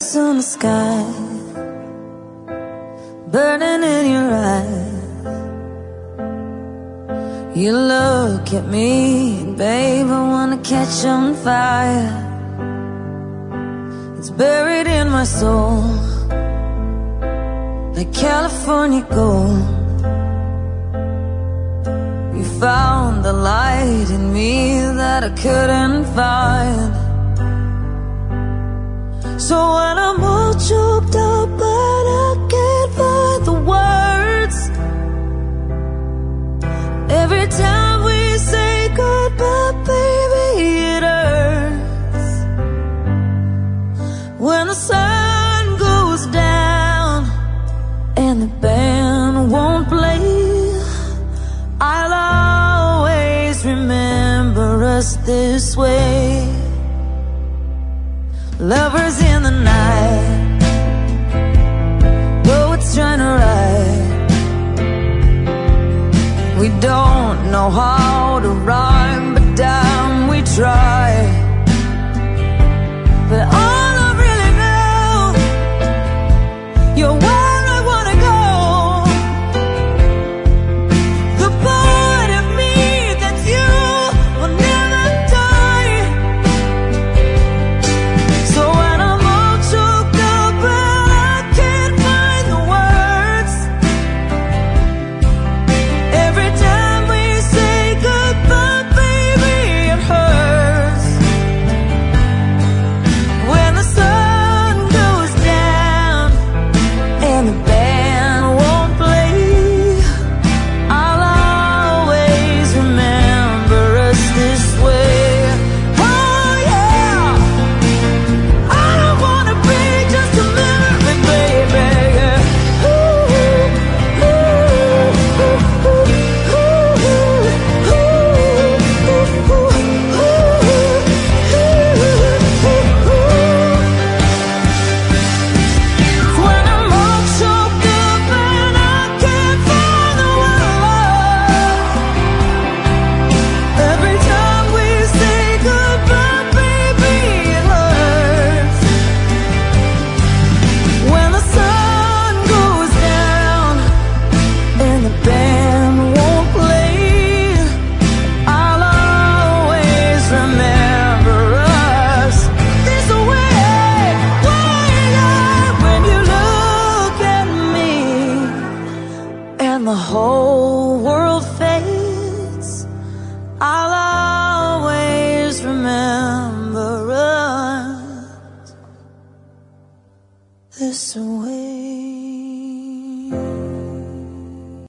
on the sky, burning in your eyes. You look at me, babe, I wanna catch on fire. It's buried in my soul, like California gold. You found the light in me that I couldn't find. So when I'm all choked up but I can't find the words, every time we say goodbye, baby, it hurts. When the sun goes down and the band won't play, I'll always remember us this way. Lovers in the night, poets trying to write. We don't know how to rhyme, but damn, we try. But all I really know, you're where I wanna go. The part of me that's you will never die. So when I'm all choked up and I can't find the words, every time we say goodbye, baby, it hurts. When the sun goes down and the band won't play, I'll always remember us this way. Oh yeah, I don't wanna be just a memory, baby. Yeah. Ooh, ooh, ooh, ooh, ooh, When I'm all choked up and I can't find the word, every time we say goodbye, baby, it hurts. When the sun goes down and the band won't play, I'll always remember us this way. When you look at me and the whole world fades, I'll always remember us this way.